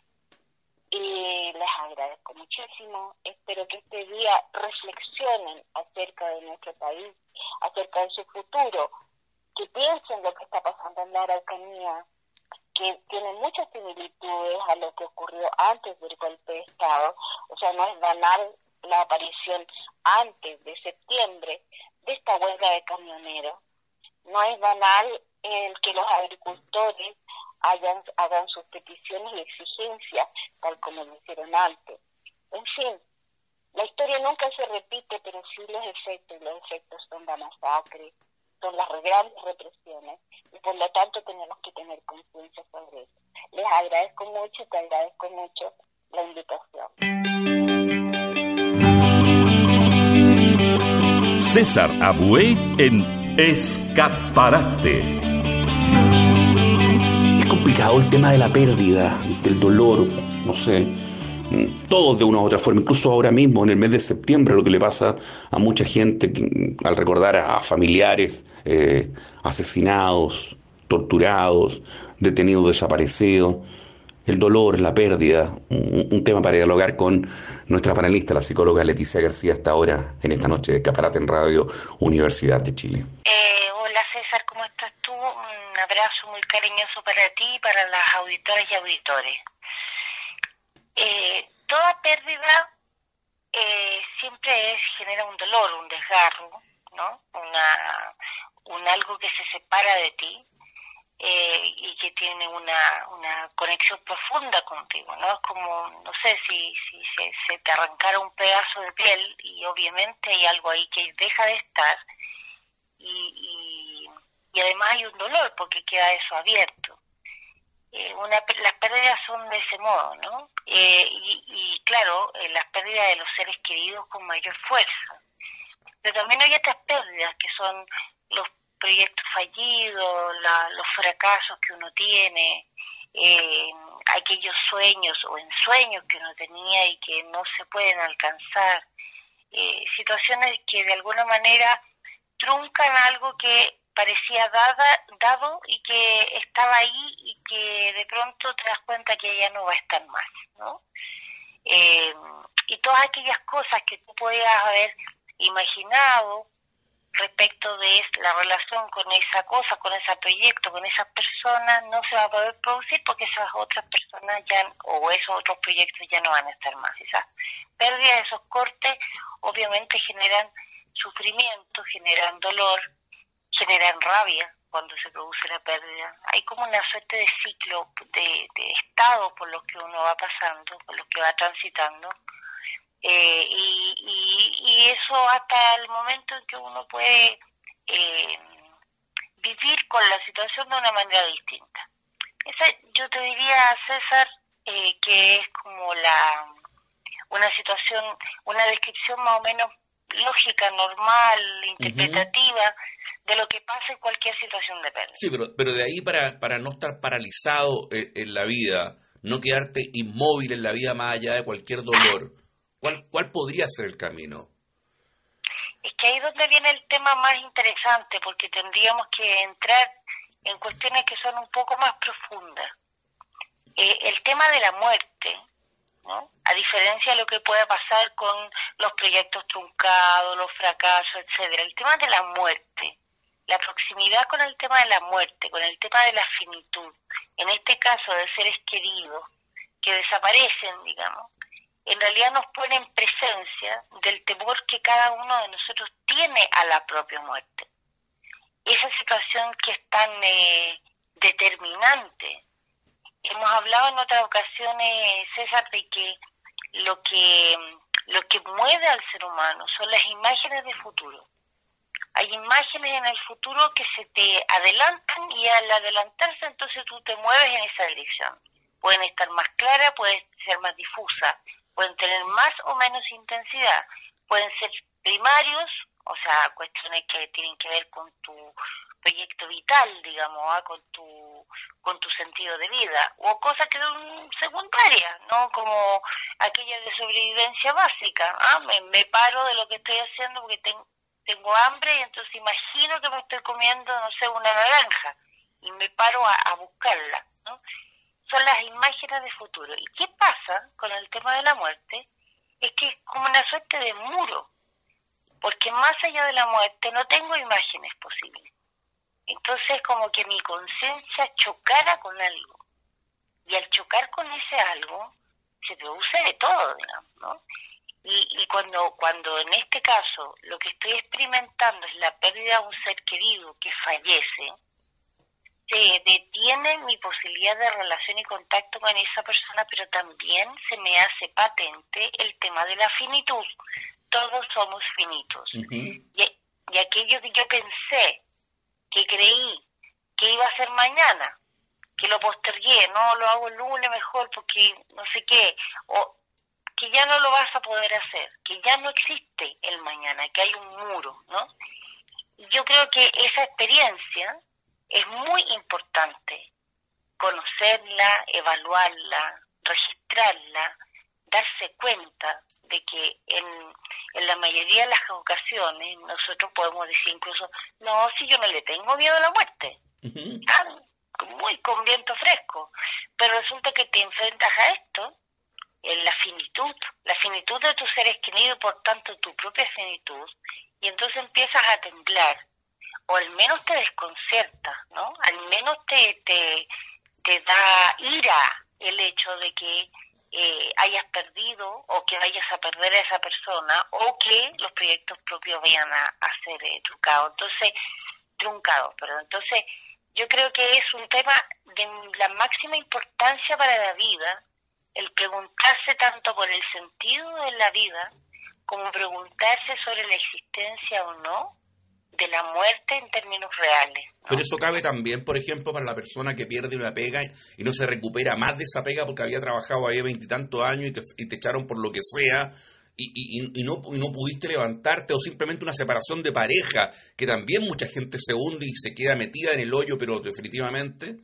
Y les agradezco muchísimo. Espero que este día reflexionen acerca de nuestro país, acerca de su futuro, que piensen lo que está pasando en la Araucanía, que tiene muchas similitudes a lo que ocurrió antes del golpe de Estado. O sea, no es banal la aparición antes de septiembre de esta huelga de camioneros. No es banal el que los agricultores hayan, hagan sus peticiones y exigencias tal como lo hicieron antes. En fin, la historia nunca se repite, pero sí los efectos. Los efectos son la masacre, son las grandes represiones, y por lo tanto tenemos que tener conciencia sobre eso. Les agradezco mucho, te agradezco mucho la invitación. César Abuey en Escaparate. Es complicado el tema de la pérdida, del dolor, no sé, todos de una u otra forma, incluso ahora mismo en el mes de septiembre, lo que le pasa a mucha gente que, al recordar a familiares eh, asesinados, torturados, detenidos, desaparecidos, el dolor, la pérdida, un, un tema para dialogar con nuestra panelista, la psicóloga Leticia García, hasta ahora en esta noche de Escaparate en Radio Universidad de Chile. Eh, hola César, ¿cómo estás tú? Un abrazo muy cariñoso para ti y para las auditoras y auditores. Eh, toda pérdida eh, siempre es, genera un dolor, un desgarro, ¿no? Una, un algo que se separa de ti eh, y que tiene una, una conexión profunda contigo, ¿no? Es como, no sé, si, si se, se te arrancara un pedazo de piel y obviamente hay algo ahí que deja de estar y, y, y además hay un dolor porque queda eso abierto. Eh, una, las pérdidas son de ese modo, ¿no? Eh, y, y claro, eh, las pérdidas de los seres queridos con mayor fuerza. Pero también hay otras pérdidas que son los proyectos fallidos, la, los fracasos que uno tiene, eh, aquellos sueños o ensueños que uno tenía y que no se pueden alcanzar, eh, situaciones que de alguna manera truncan algo que parecía dada, dado y que estaba ahí y que de pronto te das cuenta que ya no va a estar más, ¿no? Eh, y todas aquellas cosas que tú podías haber imaginado respecto de la relación con esa cosa, con ese proyecto, con esas personas, no se va a poder producir porque esas otras personas ya, o esos otros proyectos ya no van a estar más. Esas pérdidas, esos cortes, obviamente generan sufrimiento, generan dolor, generan rabia cuando se produce la pérdida. Hay como una suerte de ciclo, de, de estado por los que uno va pasando, por los que va transitando. Eh, y, y, y eso hasta el momento en que uno puede eh, vivir con la situación de una manera distinta. Esa, yo te diría, César, eh, que es como la una situación, una descripción más o menos lógica, normal, interpretativa, uh-huh, de lo que pasa en cualquier situación de pérdida. Sí, pero, pero de ahí para, para no estar paralizado en, en la vida, no quedarte inmóvil en la vida más allá de cualquier dolor, ¿Cuál, ¿Cuál podría ser el camino? Es que ahí es donde viene el tema más interesante, porque tendríamos que entrar en cuestiones que son un poco más profundas. Eh, el tema de la muerte, ¿no? A diferencia de lo que pueda pasar con los proyectos truncados, los fracasos, etcétera, el tema de la muerte, la proximidad con el tema de la muerte, con el tema de la finitud, en este caso de seres queridos que desaparecen, digamos, en realidad nos pone en presencia del temor que cada uno de nosotros tiene a la propia muerte. Esa situación que es tan eh, determinante. Hemos hablado en otras ocasiones, César, de que lo que lo que mueve al ser humano son las imágenes de futuro. Hay imágenes en el futuro que se te adelantan y al adelantarse entonces tú te mueves en esa dirección. Pueden estar más claras, pueden ser más difusas, pueden tener más o menos intensidad, pueden ser primarios, o sea, cuestiones que tienen que ver con tu proyecto vital, digamos, ¿eh? con tu con tu sentido de vida, o cosas que son secundarias, ¿no? Como aquellas de sobrevivencia básica, ¿ah? me, me paro de lo que estoy haciendo porque ten, tengo hambre y entonces imagino que me estoy comiendo, no sé, una naranja, y me paro a, a buscarla, ¿no? Son las imágenes de futuro. ¿Y qué pasa con el tema de la muerte? Es que es como una suerte de muro, porque más allá de la muerte no tengo imágenes posibles. Entonces como que mi conciencia chocara con algo, y al chocar con ese algo se produce de todo, digamos, ¿no? Y, y cuando, cuando en este caso lo que estoy experimentando es la pérdida de un ser querido que fallece, se detiene mi posibilidad de relación y contacto con esa persona, pero también se me hace patente el tema de la finitud. Todos somos finitos. Uh-huh. Y, y aquello que yo pensé, que creí que iba a ser mañana, que lo postergué, no, lo hago el lunes mejor porque no sé qué, o que ya no lo vas a poder hacer, que ya no existe el mañana, que hay un muro, ¿no? Y yo creo que esa experiencia es muy importante, conocerla, evaluarla, registrarla, darse cuenta de que en, en la mayoría de las ocasiones nosotros podemos decir incluso, no, si yo no le tengo miedo a la muerte, uh-huh. ah, muy con viento fresco, pero resulta que te enfrentas a esto, en la finitud, la finitud de tus seres queridos, por tanto tu propia finitud, y entonces empiezas a temblar, o al menos te desconcerta, ¿no? Al menos te, te, te da ira el hecho de que eh, hayas perdido o que vayas a perder a esa persona o que los proyectos propios vayan a, a ser eh, truncados. Entonces, truncados, perdón. Entonces, yo creo que es un tema de la máxima importancia para la vida, el preguntarse tanto por el sentido de la vida como preguntarse sobre la existencia o no de la muerte en términos reales, ¿no? Pero eso cabe también, por ejemplo, para la persona que pierde una pega y no se recupera más de esa pega porque había trabajado ahí veintitantos años y te, y te echaron por lo que sea y, y, y, no, y no pudiste levantarte, o simplemente una separación de pareja, que también mucha gente se hunde y se queda metida en el hoyo, pero definitivamente.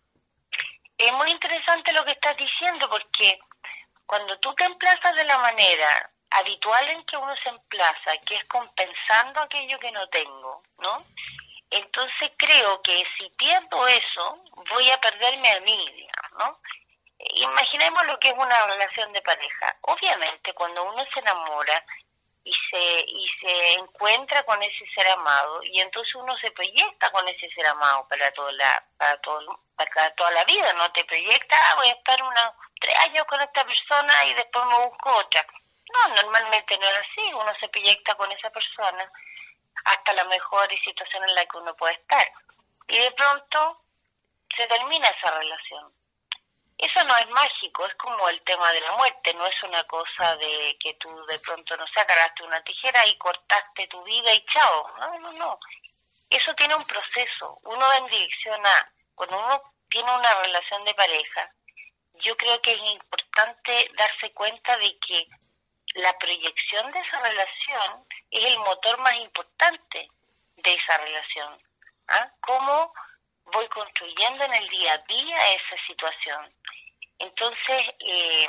Es muy interesante lo que estás diciendo, porque cuando tú te emplazas de la manera habitual en que uno se emplaza, que es compensando aquello que no tengo, ¿no? Entonces creo que si pierdo eso, voy a perderme a mí, digamos, ¿no? Imaginemos lo que es una relación de pareja. Obviamente, cuando uno se enamora y se y se encuentra con ese ser amado, y entonces uno se proyecta con ese ser amado para toda la para todo para toda la vida, no te proyecta, ah, voy a estar unos tres años con esta persona y después me busco otra. No, normalmente no es así. Uno se proyecta con esa persona hasta la mejor situación en la que uno puede estar, y de pronto se termina esa relación. Eso no es mágico, es como el tema de la muerte, no es una cosa de que tú de pronto, no sé, agarraste una tijera y cortaste tu vida y chao. No, no, no. Eso tiene un proceso. Uno va en dirección a, cuando uno tiene una relación de pareja, yo creo que es importante darse cuenta de que la proyección de esa relación es el motor más importante de esa relación. ¿Ah? ¿Cómo voy construyendo en el día a día esa situación? Entonces, eh,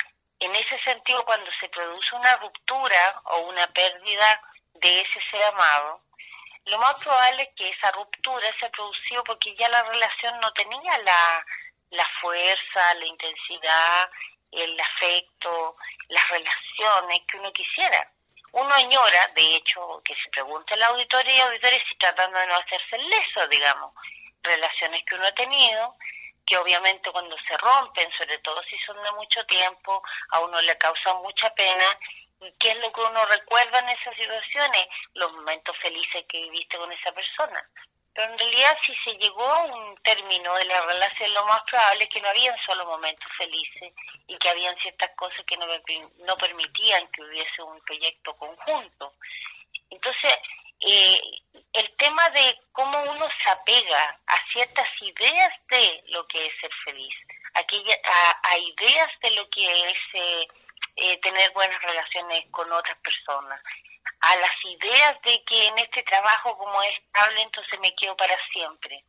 en ese sentido, cuando se produce una ruptura o una pérdida de ese ser amado, lo más probable es que esa ruptura se produció porque ya la relación no tenía la, la fuerza, la intensidad, el afecto, las relaciones que uno quisiera. Uno añora, de hecho, que se pregunte al auditorio y auditores si tratando de no hacerse el leso, digamos, relaciones que uno ha tenido, que obviamente cuando se rompen, sobre todo si son de mucho tiempo, a uno le causan mucha pena. ¿Y qué es lo que uno recuerda en esas situaciones? Los momentos felices que viviste con esa persona. Pero en realidad, si se llegó a un término de la relación, lo más probable es que no habían solo momentos felices y que habían ciertas cosas que no, no permitían que hubiese un proyecto conjunto. Entonces, eh, el tema de cómo uno se apega a ciertas ideas de lo que es ser feliz, aquella, a, a ideas de lo que es eh, eh, tener buenas relaciones con otras personas, a las ideas de que en este trabajo como es estable, entonces me quedo para siempre.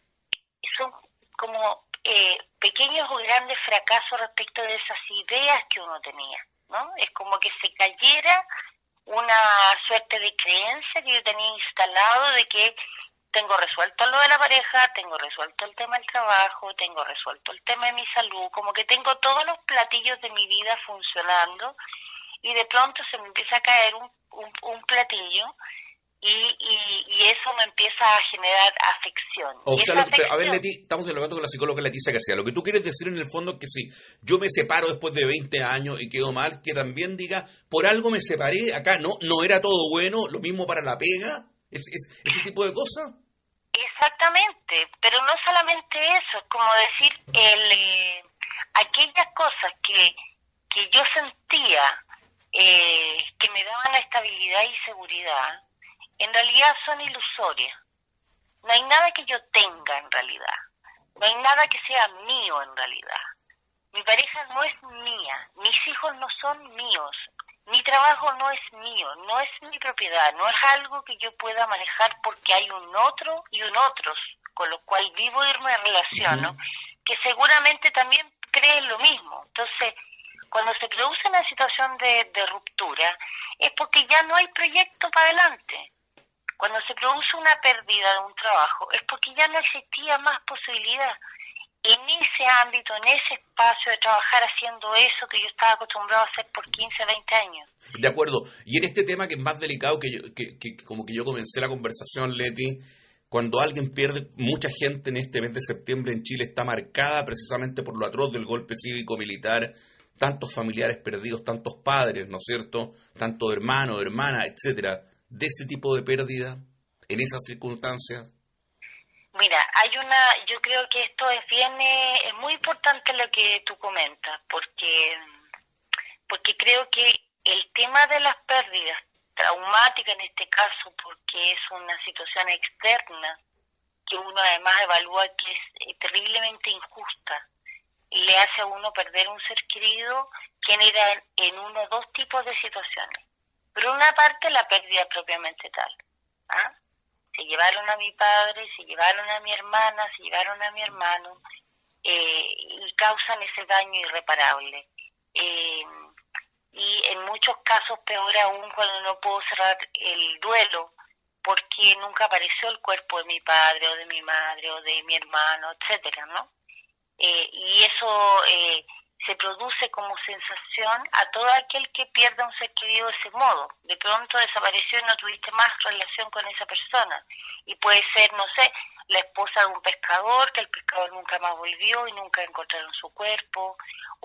Son como eh, pequeños o grandes fracasos respecto de esas ideas que uno tenía, ¿no? Es como que se cayera una suerte de creencia que yo tenía instalado de que tengo resuelto lo de la pareja, tengo resuelto el tema del trabajo, tengo resuelto el tema de mi salud, como que tengo todos los platillos de mi vida funcionando, y de pronto se me empieza a caer un, un, un platillo y, y, y eso me empieza a generar afección. O y sea, esa lo que, afección, a ver, Leti, estamos dialogando con la psicóloga Leticia García. Lo que tú quieres decir en el fondo es que si yo me separo después de veinte años y quedo mal, que también diga, por algo me separé, acá no no era todo bueno, lo mismo para la pega, es, es ese tipo de cosas. Exactamente, pero no solamente eso, es como decir, el eh, aquellas cosas que, que yo sentía eh, que me daban estabilidad y seguridad, en realidad son ilusorias. No hay nada que yo tenga en realidad, no hay nada que sea mío en realidad. Mi pareja no es mía, mis hijos no son míos, mi trabajo no es mío, no es mi propiedad, no es algo que yo pueda manejar porque hay un otro y un otros con los cuales vivo y me relaciono, uh-huh. que seguramente también creen lo mismo. Entonces, cuando se produce una situación de, de ruptura, es porque ya no hay proyecto para adelante. Cuando se produce una pérdida de un trabajo, es porque ya no existía más posibilidad. En ese ámbito, en ese espacio de trabajar haciendo eso que yo estaba acostumbrado a hacer por quince, veinte años. De acuerdo. Y en este tema que es más delicado, que, yo, que, que como que yo comencé la conversación, Leti, cuando alguien pierde, mucha gente en este mes de septiembre en Chile está marcada precisamente por lo atroz del golpe cívico-militar, tantos familiares perdidos, tantos padres, ¿no es cierto?, tantos hermanos, hermanas, etcétera, de ese tipo de pérdida, en esas circunstancias. Mira, hay una, yo creo que esto es bien, eh, es muy importante lo que tú comentas, porque, porque creo que el tema de las pérdidas traumáticas en este caso, porque es una situación externa que uno además evalúa que es eh, terriblemente injusta, le hace a uno perder un ser querido, genera en, en uno dos tipos de situaciones. Por una parte, la pérdida propiamente tal, ¿ah? Se llevaron a mi padre, se llevaron a mi hermana, se llevaron a mi hermano, eh, y causan ese daño irreparable. Eh, y en muchos casos peor aún cuando no puedo cerrar el duelo porque nunca apareció el cuerpo de mi padre o de mi madre o de mi hermano, etcétera, ¿no? Eh, y eso eh, se produce como sensación a todo aquel que pierde a un ser querido de ese modo. De pronto desapareció y no tuviste más relación con esa persona. Y puede ser, no sé, la esposa de un pescador, que el pescador nunca más volvió y nunca encontraron su cuerpo,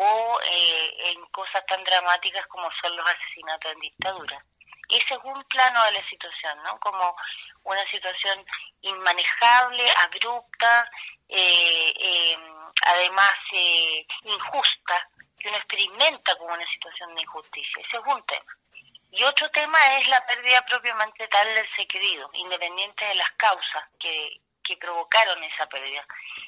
o eh, en cosas tan dramáticas como son los asesinatos en dictadura. Ese es un plano de la situación, ¿no? Como una situación inmanejable, abrupta, eh, eh, además eh, injusta, que uno experimenta como una situación de injusticia. Ese es un tema. Y otro tema es la pérdida propiamente tal del ser querido, independiente de las causas que, que provocaron esa pérdida.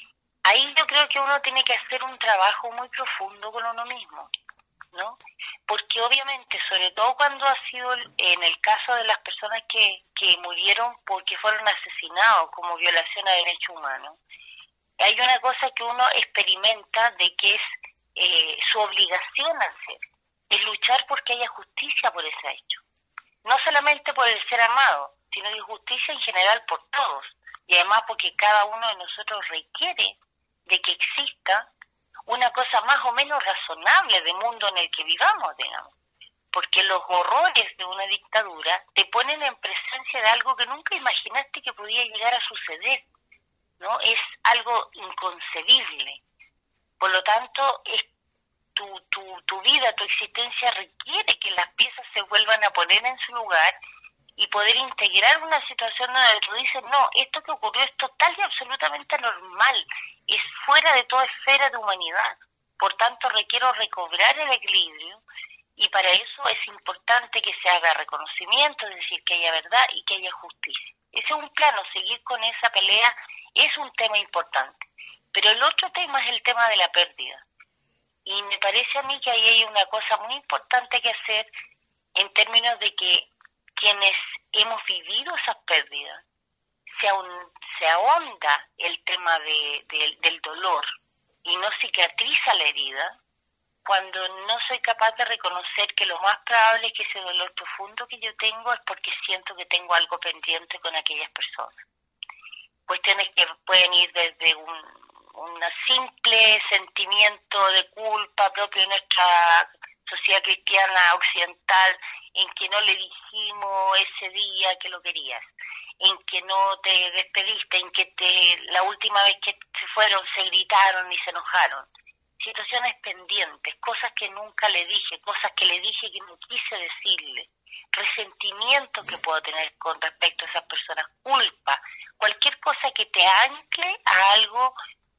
Ahí yo creo que uno tiene que hacer un trabajo muy profundo con uno mismo, ¿no? Porque obviamente, sobre todo cuando ha sido en el caso de las personas que, que murieron porque fueron asesinados como violación a derechos humanos, hay una cosa que uno experimenta de que es eh, su obligación hacer, es luchar porque haya justicia por ese hecho. No solamente por el ser amado, sino de justicia en general por todos. Y además porque cada uno de nosotros requiere de que exista una cosa más o menos razonable de mundo en el que vivamos, digamos. Porque los horrores de una dictadura te ponen en presencia de algo que nunca imaginaste que podía llegar a suceder, ¿no? Es algo inconcebible. Por lo tanto, es tu, tu, tu vida, tu existencia requiere que las piezas se vuelvan a poner en su lugar y poder integrar una situación donde tú dices, no, esto que ocurrió es total y absolutamente normal, es fuera de toda esfera de humanidad. Por tanto, requiero recobrar el equilibrio y para eso es importante que se haga reconocimiento, es decir, que haya verdad y que haya justicia. Ese es un plano, seguir con esa pelea es un tema importante. Pero el otro tema es el tema de la pérdida. Y me parece a mí que ahí hay una cosa muy importante que hacer en términos de que quienes hemos vivido esas pérdidas, se, aun, se ahonda el tema de, de, del dolor y no cicatriza la herida, cuando no soy capaz de reconocer que lo más probable es que ese dolor profundo que yo tengo es porque siento que tengo algo pendiente con aquellas personas. Cuestiones que pueden ir desde un un simple sentimiento de culpa propio de nuestra sociedad cristiana occidental, en que no le dijimos ese día que lo querías, en que no te despediste, en que te la última vez que se fueron se gritaron y se enojaron. Situaciones pendientes, cosas que nunca le dije, cosas que le dije que no quise decirle, resentimientos que puedo tener con respecto a esas personas, culpa, cualquier cosa que te ancle a algo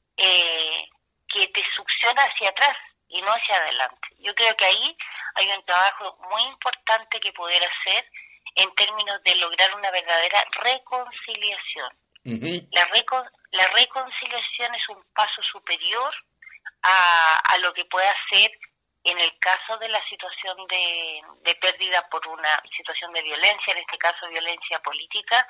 eh, que te succiona hacia atrás y no hacia adelante. Yo creo que ahí hay un trabajo muy importante que poder hacer en términos de lograr una verdadera reconciliación. Uh-huh. La, reco- la reconciliación es un paso superior a, a lo que puede hacer en el caso de la situación de, de pérdida por una situación de violencia, en este caso violencia política,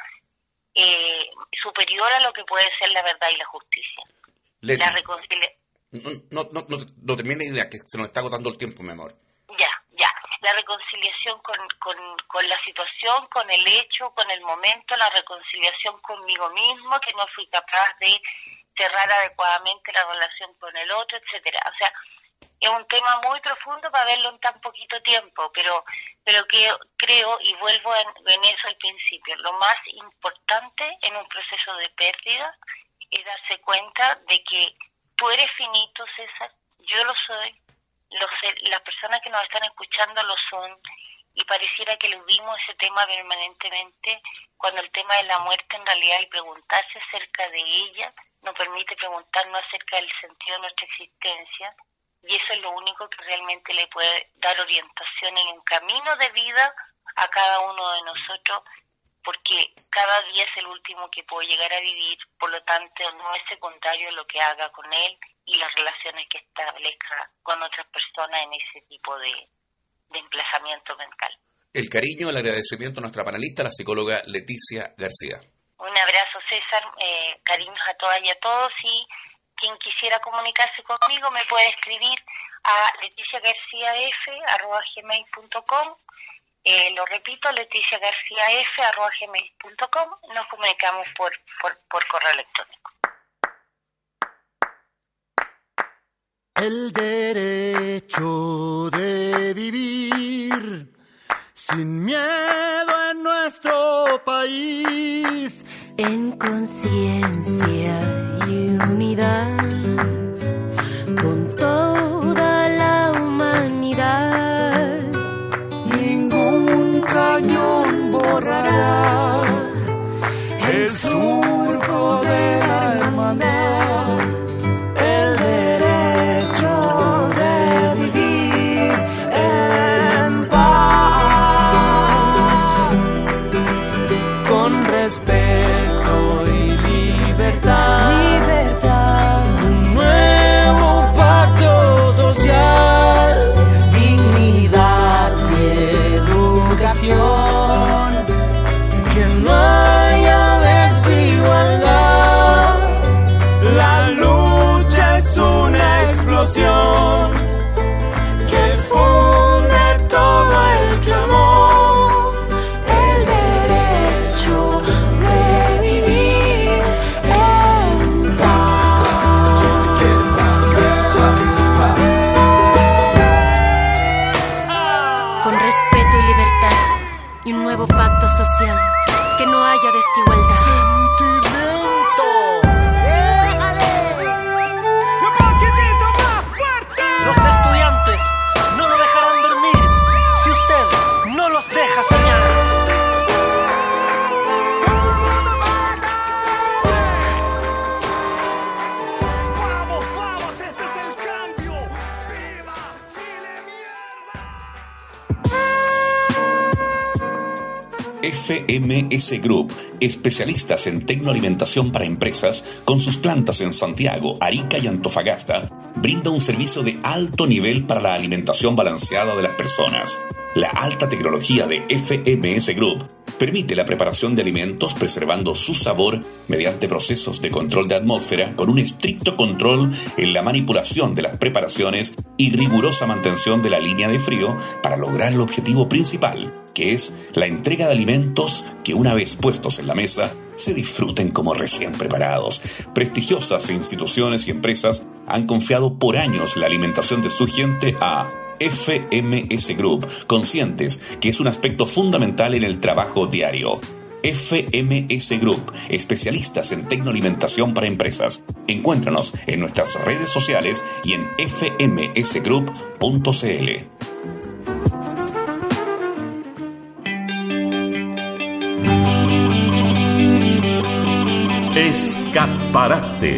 eh, superior a lo que puede ser la verdad y la justicia. Le... La reconciliación. No, no, no, no termine idea, que se nos está agotando el tiempo, mi amor. Ya, ya. La reconciliación con, con, con la situación, con el hecho, con el momento, la reconciliación conmigo mismo, que no fui capaz de cerrar adecuadamente la relación con el otro, etcétera. O sea, es un tema muy profundo para verlo en tan poquito tiempo, pero pero que creo, y vuelvo en, en eso al principio, lo más importante en un proceso de pérdida es darse cuenta de que tú eres finito, César, yo lo soy, los, las personas que nos están escuchando lo son, y pareciera que eludimos ese tema permanentemente, cuando el tema de la muerte en realidad, y preguntarse acerca de ella, nos permite preguntarnos acerca del sentido de nuestra existencia, y eso es lo único que realmente le puede dar orientación en un camino de vida a cada uno de nosotros, porque cada día es el último que puedo llegar a vivir, por lo tanto no es secundario lo que haga con él y las relaciones que establezca con otras personas en ese tipo de, de emplazamiento mental. El cariño, el agradecimiento a nuestra panelista, la psicóloga Leticia García. Un abrazo, César, eh, cariños a todas y a todos, y quien quisiera comunicarse conmigo me puede escribir a leticia garcía f arroba gmail punto com. Eh, lo repito, leticia garcía f arroba gmail punto com. Nos comunicamos por, por, por correo electrónico. El derecho de vivir sin miedo en nuestro país, en conciencia y unidad, con toda la humanidad. Ningún cañón borrará el surco de la hermandad, el derecho de vivir en paz, con respeto y libertad. Libertad. Un nuevo pacto social, dignidad y educación, que no haya desigualdad. La lucha es una explosión que funde todo el clamor, El derecho de vivir en paz. Con respeto y libertad y un nuevo pacto social, que no haya desigualdad. Los estudiantes no lo dejarán dormir si usted no los deja soñar. ¡Vamos, vamos! ¡Este es el cambio! ¡Viva Chile, mierda! F M S Group, especialistas en tecnoalimentación para empresas, con sus plantas en Santiago, Arica y Antofagasta, brinda un servicio de alto nivel para la alimentación balanceada de las personas. La alta tecnología de F M S Group permite la preparación de alimentos preservando su sabor mediante procesos de control de atmósfera, con un estricto control en la manipulación de las preparaciones y rigurosa mantención de la línea de frío para lograr el objetivo principal, que es la entrega de alimentos que, una vez puestos en la mesa, se disfruten como recién preparados. Prestigiosas instituciones y empresas han confiado por años la alimentación de su gente a F M S Group, conscientes que es un aspecto fundamental en el trabajo diario. F M S Group, especialistas en tecnoalimentación para empresas. Encuéntranos en nuestras redes sociales y en f m s group punto c l. Escaparate.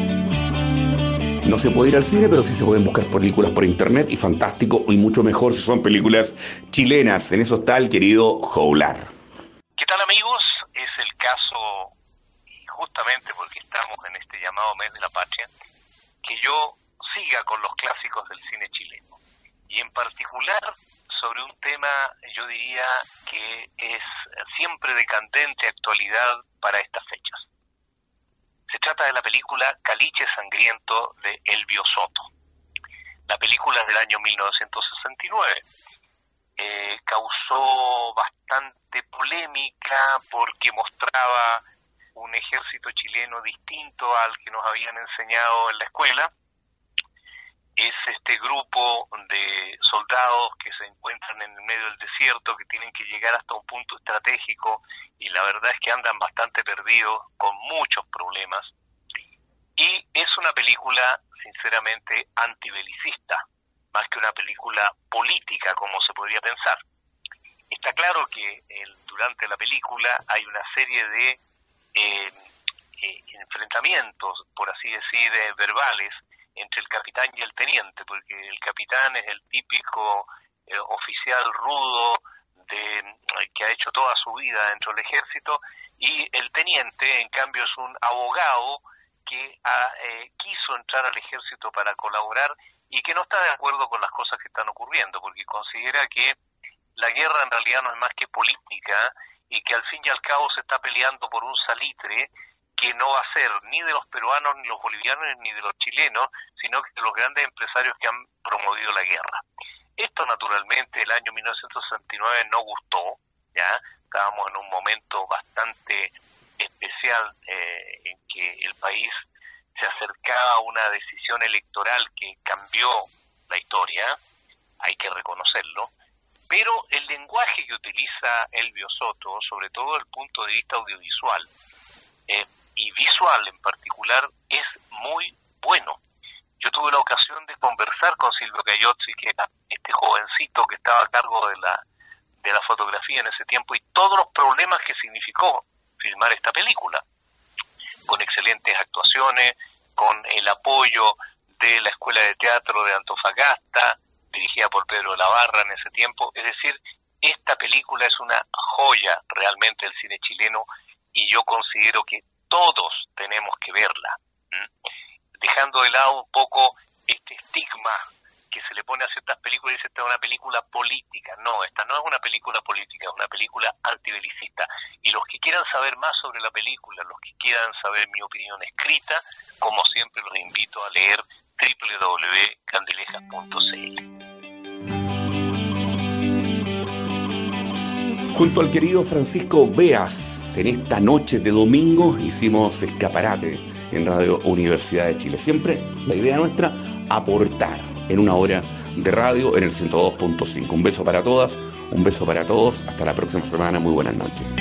No se puede ir al cine, pero sí se pueden buscar películas por internet, y fantástico, y mucho mejor si son películas chilenas. En eso está el querido Joular. ¿Qué tal, amigos? Es el caso, y justamente porque estamos en este llamado mes de la patria, que yo siga con los clásicos del cine chileno. Y en particular sobre un tema, yo diría, que es siempre de candente actualidad para estas fechas. Se trata de la película Caliche Sangriento de Elvio Soto. La película es del año mil novecientos sesenta y nueve. Eh, causó bastante polémica porque mostraba un ejército chileno distinto al que nos habían enseñado en la escuela. Es este grupo de soldados que se encuentran en el medio del desierto, que tienen que llegar hasta un punto estratégico, y la verdad es que andan bastante perdidos, con muchos problemas. Y es una película, sinceramente, antibelicista, más que una película política, como se podría pensar. Está claro que el, durante la película hay una serie de eh, eh, enfrentamientos, por así decir, eh, verbales, entre el capitán y el teniente, porque el capitán es el típico eh, oficial rudo de eh, que ha hecho toda su vida dentro del ejército, y el teniente, en cambio, es un abogado que ha, eh, quiso entrar al ejército para colaborar y que no está de acuerdo con las cosas que están ocurriendo, porque considera que la guerra en realidad no es más que política, y que al fin y al cabo se está peleando por un salitre que no va a ser ni de los peruanos, ni los bolivianos, ni de los chilenos, sino que de los grandes empresarios que han promovido la guerra. Esto naturalmente el año mil novecientos sesenta y nueve no gustó, ya estábamos en un momento bastante especial eh, en que el país se acercaba a una decisión electoral que cambió la historia, hay que reconocerlo, pero el lenguaje que utiliza Elvio Soto, sobre todo desde el punto de vista audiovisual eh, y visual en particular, es muy bueno. Yo tuve la ocasión de conversar con Silvio Cayozzi, que era este jovencito que estaba a cargo de la de la fotografía en ese tiempo, y todos los problemas que significó filmar esta película, con excelentes actuaciones, con el apoyo de la Escuela de Teatro de Antofagasta, dirigida por Pedro de la Barra en ese tiempo. Es decir, esta película es una joya realmente del cine chileno, y yo considero que todos tenemos que verla, ¿Mm? dejando de lado un poco este estigma que se le pone a ciertas películas y dice esta es una película política. No, esta no es una película política, es una película antibelicista. Y los que quieran saber más sobre la película, los que quieran saber mi opinión escrita, como siempre los invito a leer doble u doble u doble u punto candilejas punto c l. Junto al querido Francisco Beas, en esta noche de domingo hicimos Escaparate en Radio Universidad de Chile. Siempre la idea nuestra, aportar en una hora de radio en el ciento dos punto cinco. Un beso para todas, un beso para todos. Hasta la próxima semana. Muy buenas noches.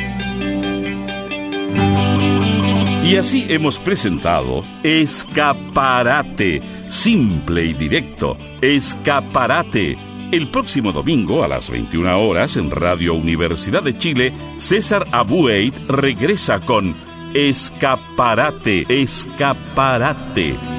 Y así hemos presentado Escaparate, simple y directo. Escaparate. El próximo domingo a las veintiuna horas en Radio Universidad de Chile, César Abueit regresa con Escaparate, Escaparate.